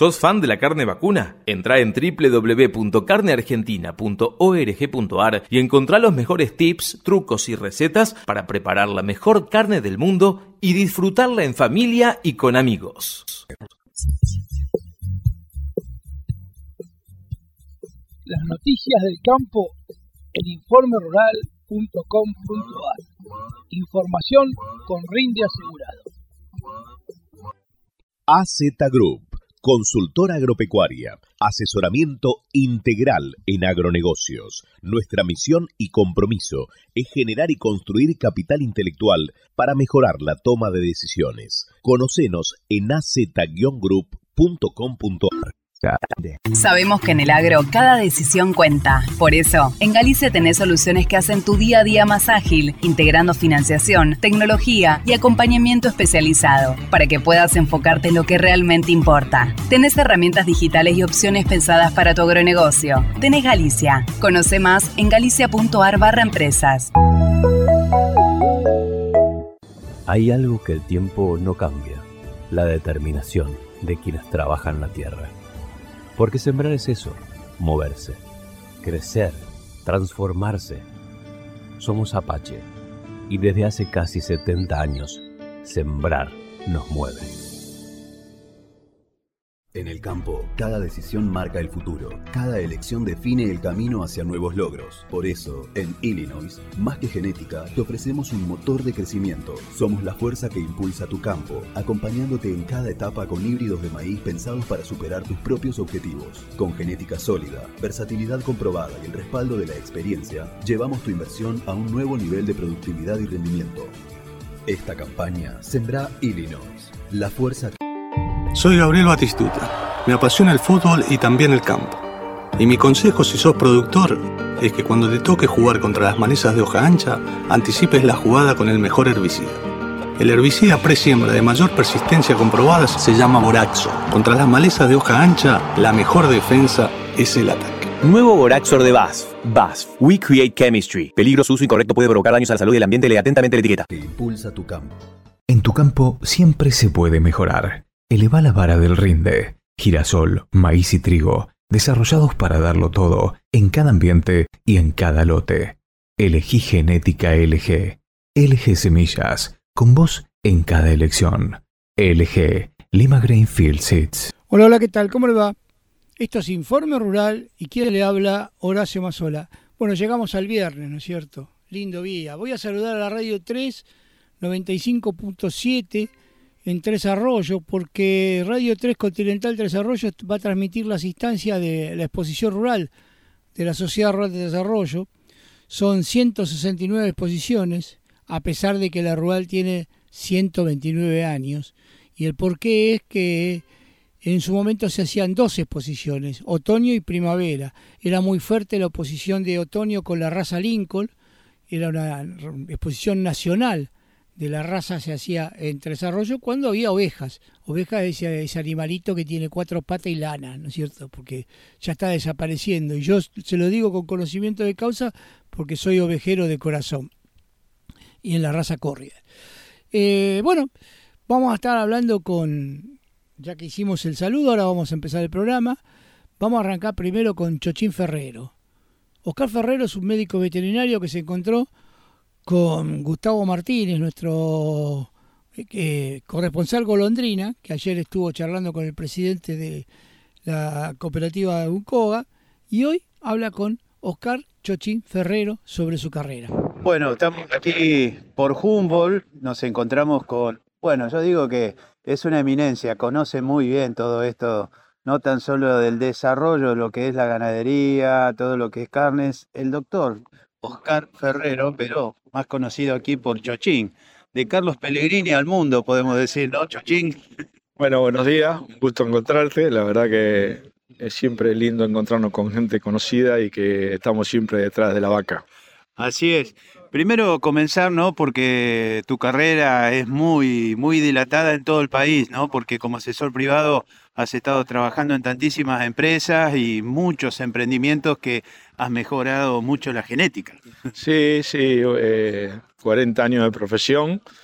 ¿Sos fan de la carne vacuna? Entrá en www.carneargentina.org.ar y encontrá los mejores tips, trucos y recetas para preparar la mejor carne del mundo y disfrutarla en familia y con amigos. Las noticias del campo en informerural.com.ar. Información con rinde asegurado. AZ Group, consultora agropecuaria, asesoramiento integral en agronegocios. Nuestra misión y compromiso es generar y construir capital intelectual para mejorar la toma de decisiones. Conocenos en az-group.com.ar. Sabemos que en el agro cada decisión cuenta. Por eso, en Galicia tenés soluciones que hacen tu día a día más ágil, integrando financiación, tecnología y acompañamiento especializado, para que puedas enfocarte en lo que realmente importa. Tenés herramientas digitales y opciones pensadas para tu agronegocio. Tenés Galicia. Conoce más en galicia.ar/empresas. Hay algo que el tiempo no cambia: la determinación de quienes trabajan la tierra. Porque sembrar es eso, moverse, crecer, transformarse. Somos Apache y desde hace casi 70 años, sembrar nos mueve. En el campo, cada decisión marca el futuro. Cada elección define el camino hacia nuevos logros. Por eso, en Illinois, más que genética, te ofrecemos un motor de crecimiento. Somos la fuerza que impulsa tu campo, acompañándote en cada etapa con híbridos de maíz pensados para superar tus propios objetivos. Con genética sólida, versatilidad comprobada y el respaldo de la experiencia, llevamos tu inversión a un nuevo nivel de productividad y rendimiento. Esta campaña Sembra Illinois, la fuerza. Soy Gabriel Batistuta. Me apasiona el fútbol y también el campo. Y mi consejo si sos productor es que cuando te toque jugar contra las malezas de hoja ancha, anticipes la jugada con el mejor herbicida. El herbicida pre-siembra de mayor persistencia comprobada se llama Boraxo. Contra las malezas de hoja ancha, la mejor defensa es el ataque. Nuevo Boraxor de BASF. BASF. We Create Chemistry. Peligro, su uso incorrecto puede provocar daños a la salud y el ambiente. Lee atentamente la etiqueta. Que impulsa tu campo. En tu campo siempre se puede mejorar. Eleva la vara del rinde. Girasol, maíz y trigo, desarrollados para darlo todo, en cada ambiente y en cada lote. Elegí genética LG. LG Semillas, con vos en cada elección. LG, Lima Grainfield Seeds. Hola, hola, ¿qué tal? ¿Cómo le va? Esto es Informe Rural y ¿quién le habla? Horacio Mazzola. Bueno, llegamos al viernes, ¿no es cierto? Lindo día. Voy a saludar a la Radio 3, 95.7 en Tres Arroyos, porque Radio 3 Continental Tres Arroyos va a transmitir las instancias de la exposición rural de la Sociedad Rural de Tres Arroyos. Son 169 exposiciones, a pesar de que la rural tiene 129 años. Y el porqué es que en su momento se hacían dos exposiciones, otoño y primavera. Era muy fuerte la oposición de otoño con la raza Lincoln, era una exposición nacional de la raza, se hacía en Tres Arroyos cuando había ovejas. Ovejas es ese animalito que tiene 4 patas y lana, ¿no es cierto? Porque ya está desapareciendo. Y yo se lo digo con conocimiento de causa porque soy ovejero de corazón. Y en la raza córrida. Bueno, vamos a estar hablando ya que hicimos el saludo, ahora vamos a empezar el programa. Vamos a arrancar primero con Chochín Ferrero. Oscar Ferrero es un médico veterinario que se encontró con Gustavo Martínez, nuestro corresponsal golondrina, que ayer estuvo charlando con el presidente de la cooperativa de Uncoga, y hoy habla con Oscar Chochín Ferrero sobre su carrera. Bueno, estamos aquí por Humboldt, nos encontramos con, yo digo que es una eminencia, conoce muy bien todo esto, no tan solo del desarrollo, lo que es la ganadería, todo lo que es carnes, el doctor Oscar Ferrero, pero más conocido aquí por Chochín, de Carlos Pellegrini al mundo, podemos decir, ¿no, Chochín? Bueno, buenos días, un gusto encontrarte, la verdad que es siempre lindo encontrarnos con gente conocida y que estamos siempre detrás de la vaca. Así es. Primero comenzar, ¿no? Porque tu carrera es muy, muy dilatada en todo el país, ¿no? Porque como asesor privado has estado trabajando en tantísimas empresas y muchos emprendimientos que has mejorado mucho la genética. Sí, 40 años de profesión.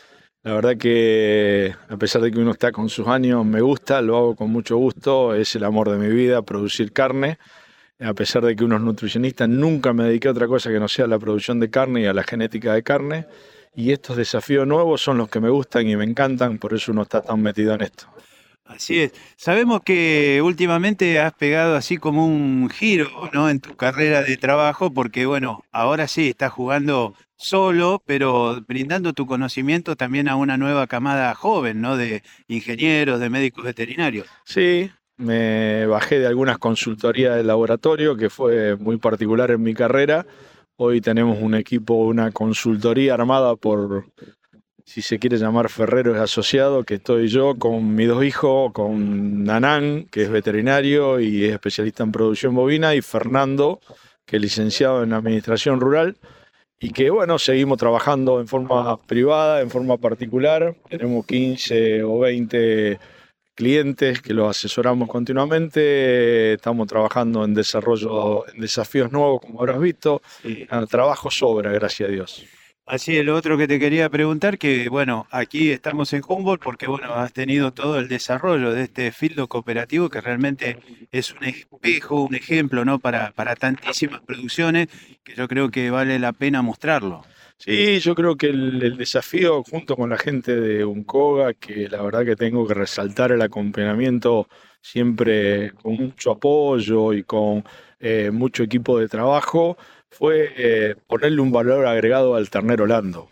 La verdad que a pesar de que uno está con sus años, me gusta, lo hago con mucho gusto, es el amor de mi vida, producir carne. A pesar de que uno es nutricionista, nunca me dediqué a otra cosa que no sea la producción de carne y a la genética de carne. Y estos desafíos nuevos son los que me gustan y me encantan, por eso uno está tan metido en esto. Así es. Sabemos que últimamente has pegado así como un giro, ¿no?, en tu carrera de trabajo, porque bueno, ahora sí estás jugando solo, pero brindando tu conocimiento también a una nueva camada joven, ¿no?, de ingenieros, de médicos veterinarios. Sí, me bajé de algunas consultorías de laboratorio, que fue muy particular en mi carrera. Hoy tenemos un equipo, una consultoría armada por, si se quiere llamar Ferreros Asociados, que estoy yo con mis 2 hijos, con Nanán, que es veterinario y es especialista en producción bovina, y Fernando, que es licenciado en administración rural, y que bueno, seguimos trabajando en forma privada, en forma particular. Tenemos 15 o 20 clientes que los asesoramos continuamente, estamos trabajando en desarrollo, en desafíos nuevos, como habrás visto. El trabajo sobra, gracias a Dios. Así es, lo otro que te quería preguntar, que bueno, aquí estamos en Humboldt porque bueno, has tenido todo el desarrollo de este fildo cooperativo que realmente es un espejo, un ejemplo, ¿no?, para tantísimas producciones, que yo creo que vale la pena mostrarlo. Sí, yo creo que el desafío junto con la gente de Uncoga, que la verdad que tengo que resaltar el acompañamiento siempre con mucho apoyo y con mucho equipo de trabajo, fue ponerle un valor agregado al ternero Lando.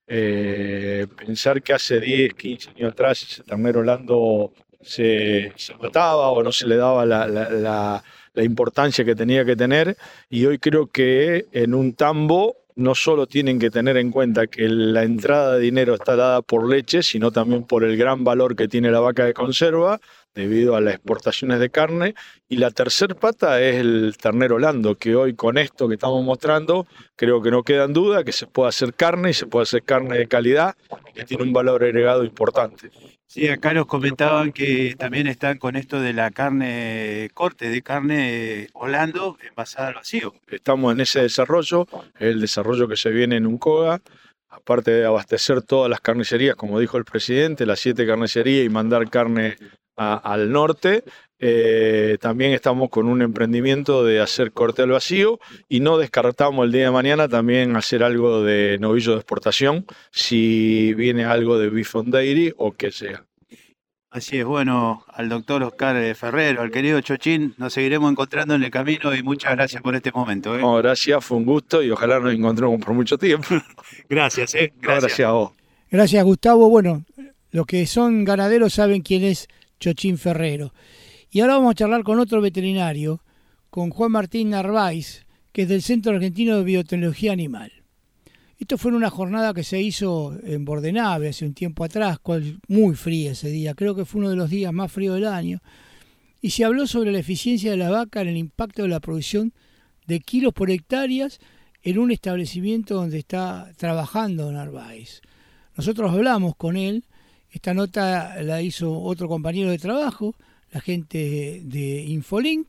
Pensar que hace 10, 15 años atrás ese ternero Lando se mataba o no se le daba la importancia que tenía que tener, y hoy creo que en un tambo no solo tienen que tener en cuenta que la entrada de dinero está dada por leche, sino también por el gran valor que tiene la vaca de conserva debido a las exportaciones de carne. Y la tercer pata es el ternero Lando, que hoy con esto que estamos mostrando creo que no queda en duda que se puede hacer carne y se puede hacer carne de calidad, que tiene un valor agregado importante. Sí, acá nos comentaban que también están con esto de la carne, corte de carne Holando envasada al vacío. Estamos en ese desarrollo, el desarrollo que se viene en Uncoga, aparte de abastecer todas las carnicerías, como dijo el presidente, las 7 carnicerías y mandar carne al norte. También estamos con un emprendimiento de hacer corte al vacío y no descartamos el día de mañana también hacer algo de novillo de exportación si viene algo de Beef on Dairy o que sea. Así es, bueno, al doctor Oscar Ferrero, al querido Chochín, nos seguiremos encontrando en el camino y muchas gracias por este momento. No, gracias, fue un gusto y ojalá nos encontremos por mucho tiempo. Gracias, gracias. No, gracias a vos. Gracias, Gustavo. Bueno, los que son ganaderos saben quién es Chochín Ferrero. Y ahora vamos a charlar con otro veterinario, con Juan Martín Narváez, que es del Centro Argentino de Biotecnología Animal. Esto fue en una jornada que se hizo en Bordenave hace un tiempo atrás, muy fría ese día, creo que fue uno de los días más fríos del año, y se habló sobre la eficiencia de la vaca en el impacto de la producción de kilos por hectáreas en un establecimiento donde está trabajando Narváez. Nosotros hablamos con él, esta nota la hizo otro compañero de trabajo, la gente de Infolink,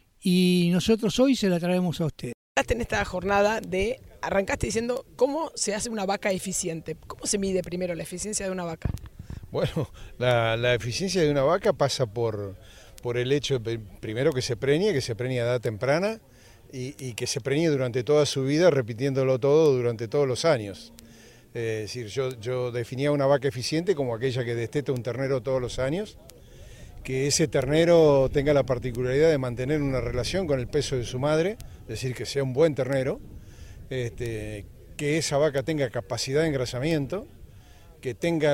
y nosotros hoy se la traemos a usted. En esta jornada arrancaste diciendo cómo se hace una vaca eficiente. ¿Cómo se mide primero la eficiencia de una vaca? Bueno, la eficiencia de una vaca pasa por el hecho, primero, que se preñe a edad temprana y que se preñe durante toda su vida, repitiéndolo todo durante todos los años. Es decir, yo definía una vaca eficiente como aquella que desteta un ternero todos los años, que ese ternero tenga la particularidad de mantener una relación con el peso de su madre, es decir, que sea un buen ternero, que esa vaca tenga capacidad de engrasamiento, que tenga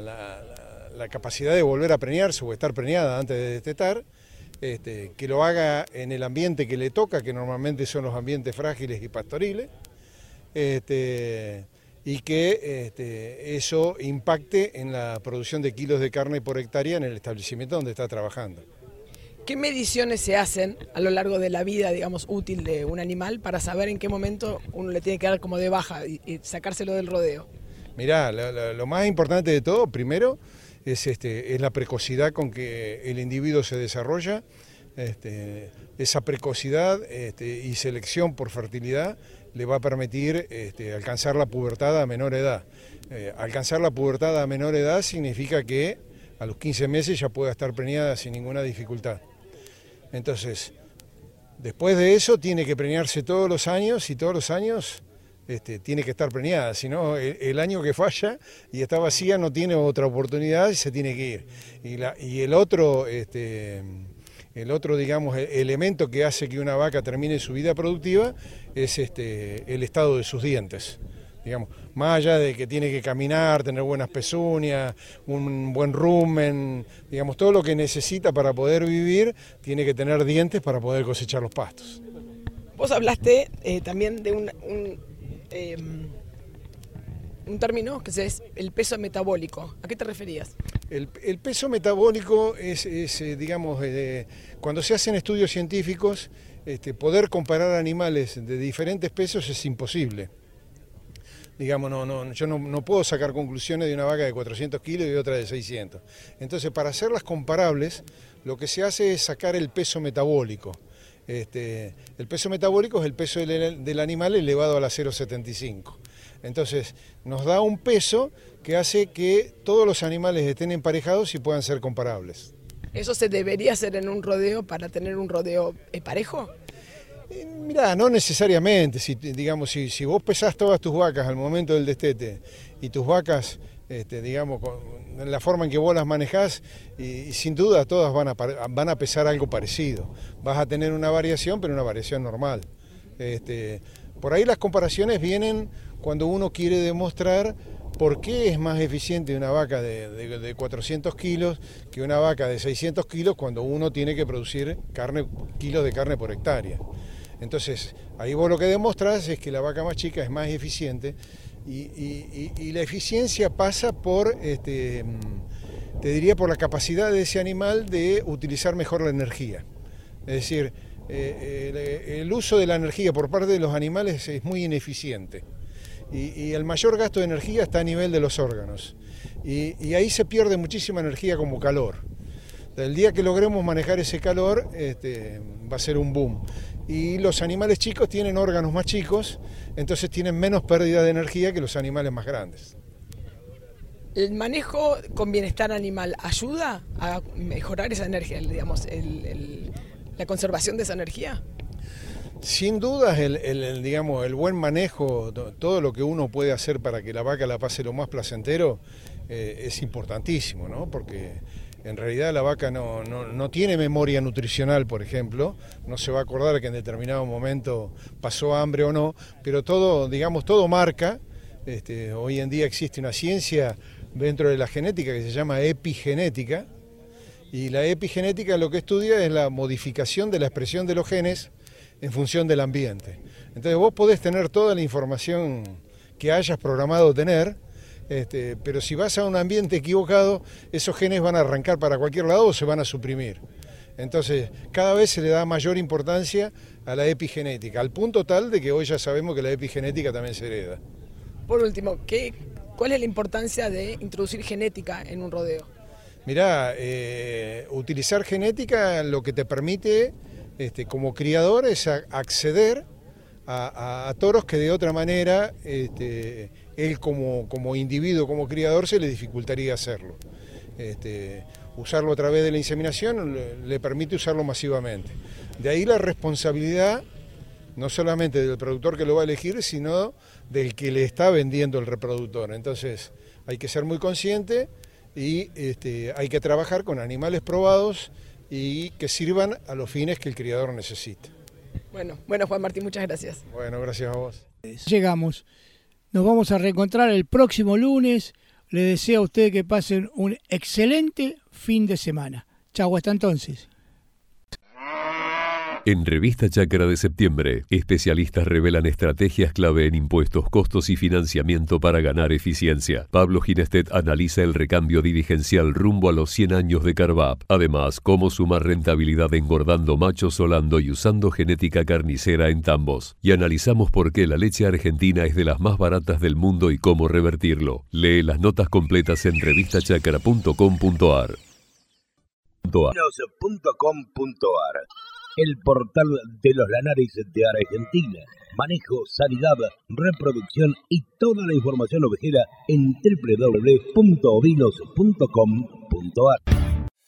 la capacidad de volver a preñarse o estar preñada antes de destetar, que lo haga en el ambiente que le toca, que normalmente son los ambientes frágiles y pastoriles, y que eso impacte en la producción de kilos de carne por hectárea en el establecimiento donde está trabajando. ¿Qué mediciones se hacen a lo largo de la vida, digamos, útil de un animal para saber en qué momento uno le tiene que dar como de baja y sacárselo del rodeo? Mirá, lo más importante de todo, primero, es la precocidad con que el individuo se desarrolla. Esa precocidad y selección por fertilidad le va a permitir alcanzar la pubertad a menor edad. Alcanzar la pubertad a menor edad significa que a los 15 meses ya pueda estar preñada sin ninguna dificultad. Entonces, después de eso tiene que preñarse todos los años y todos los años tiene que estar preñada, si no el año que falla y está vacía no tiene otra oportunidad y se tiene que ir. Y el otro, digamos, elemento que hace que una vaca termine su vida productiva es el estado de sus dientes. Digamos, más allá de que tiene que caminar, tener buenas pezuñas, un buen rumen, digamos, todo lo que necesita para poder vivir, tiene que tener dientes para poder cosechar los pastos. Vos hablaste también de un término que es el peso metabólico. ¿A qué te referías? El peso metabólico es digamos, cuando se hacen estudios científicos, poder comparar animales de diferentes pesos es imposible. Digamos, yo no puedo sacar conclusiones de una vaca de 400 kilos y de otra de 600. Entonces, para hacerlas comparables, lo que se hace es sacar el peso metabólico. El peso metabólico es el peso del animal elevado a la 0,75. Entonces, nos da un peso que hace que todos los animales estén emparejados y puedan ser comparables. ¿Eso se debería hacer en un rodeo para tener un rodeo parejo? Mirá, no necesariamente. Si vos pesás todas tus vacas al momento del destete y tus vacas, digamos, en la forma en que vos las manejás, y sin duda todas van a pesar algo parecido. Vas a tener una variación, pero una variación normal. Por ahí las comparaciones vienen cuando uno quiere demostrar por qué es más eficiente una vaca de 400 kilos que una vaca de 600 kilos cuando uno tiene que producir kilos de carne por hectárea. Entonces, ahí vos lo que demostrás es que la vaca más chica es más eficiente y la eficiencia pasa por, te diría, por la capacidad de ese animal de utilizar mejor la energía. Es decir, el uso de la energía por parte de los animales es muy ineficiente y el mayor gasto de energía está a nivel de los órganos y ahí se pierde muchísima energía como calor. El día que logremos manejar ese calor va a ser un boom. Y los animales chicos tienen órganos más chicos, entonces tienen menos pérdida de energía que los animales más grandes. ¿El manejo con bienestar animal ayuda a mejorar esa energía, digamos, la conservación de esa energía? Sin duda, digamos, el buen manejo, todo lo que uno puede hacer para que la vaca la pase lo más placentero, es importantísimo, ¿no? Porque en realidad la vaca no tiene memoria nutricional, por ejemplo, no se va a acordar que en determinado momento pasó hambre o no, pero todo, digamos, todo marca. Hoy en día existe una ciencia dentro de la genética que se llama epigenética, y la epigenética lo que estudia es la modificación de la expresión de los genes en función del ambiente. Entonces vos podés tener toda la información que hayas programado tener, pero si vas a un ambiente equivocado, esos genes van a arrancar para cualquier lado o se van a suprimir. Entonces, cada vez se le da mayor importancia a la epigenética, al punto tal de que hoy ya sabemos que la epigenética también se hereda. Por último, ¿cuál es la importancia de introducir genética en un rodeo? Mirá, utilizar genética lo que te permite como criador es acceder a toros que de otra manera él como individuo, como criador, se le dificultaría hacerlo. Usarlo a través de la inseminación le permite usarlo masivamente. De ahí la responsabilidad, no solamente del productor que lo va a elegir, sino del que le está vendiendo el reproductor. Entonces hay que ser muy consciente y hay que trabajar con animales probados y que sirvan a los fines que el criador necesita. Bueno, Juan Martín, muchas gracias. Bueno, gracias a vos. Llegamos. Nos vamos a reencontrar el próximo lunes. Le deseo a ustedes que pasen un excelente fin de semana. Chau, hasta entonces. En Revista Chácara de septiembre, especialistas revelan estrategias clave en impuestos, costos y financiamiento para ganar eficiencia. Pablo Ginestet analiza el recambio dirigencial rumbo a los 100 años de Carvap. Además, cómo sumar rentabilidad engordando machos solando y usando genética carnicera en tambos. Y analizamos por qué la leche argentina es de las más baratas del mundo y cómo revertirlo. Lee las notas completas en revistachacra.com.ar. el portal de los lanares de Argentina. Manejo, sanidad, reproducción y toda la información ovejera en www.ovinos.com.ar.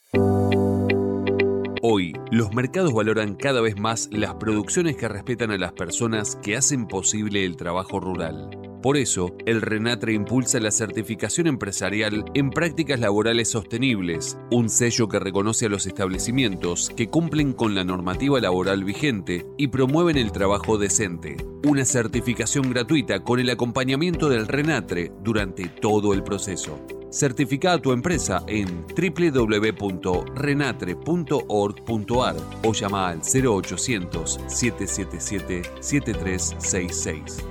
Hoy, los mercados valoran cada vez más las producciones que respetan a las personas que hacen posible el trabajo rural. Por eso, el RENATRE impulsa la certificación empresarial en prácticas laborales sostenibles, un sello que reconoce a los establecimientos que cumplen con la normativa laboral vigente y promueven el trabajo decente. Una certificación gratuita con el acompañamiento del RENATRE durante todo el proceso. Certifica a tu empresa en www.renatre.org.ar o llama al 0800-777-7366.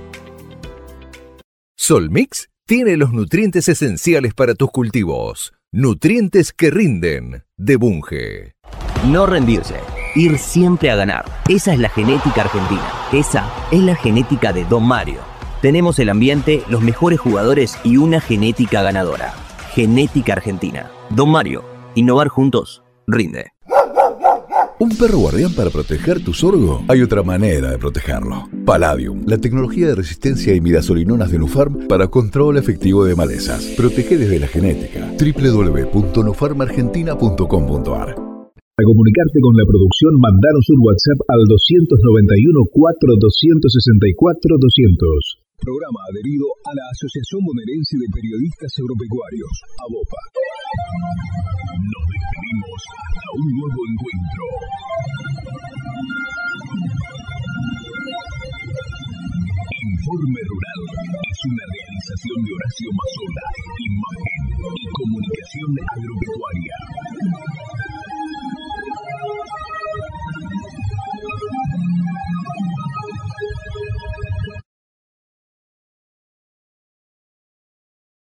Solmix tiene los nutrientes esenciales para tus cultivos. Nutrientes que rinden, de Bunge. No rendirse, ir siempre a ganar. Esa es la genética argentina. Esa es la genética de Don Mario. Tenemos el ambiente, los mejores jugadores y una genética ganadora. Genética argentina. Don Mario, innovar juntos, rinde. ¿Un perro guardián para proteger tu sorgo? Hay otra manera de protegerlo. Palladium, la tecnología de resistencia a imidazolinonas de Nufarm para control efectivo de malezas. Protege desde la genética. www.nufarmargentina.com.ar. Para comunicarte con la producción, mandanos un WhatsApp al 291 4 264 200. Programa adherido a la Asociación Bonaerense de Periodistas Agropecuarios, ABOPA. Nos despedimos hasta un nuevo encuentro. Informe Rural es una realización de Horacio Mazzola, imagen y comunicación agropecuaria.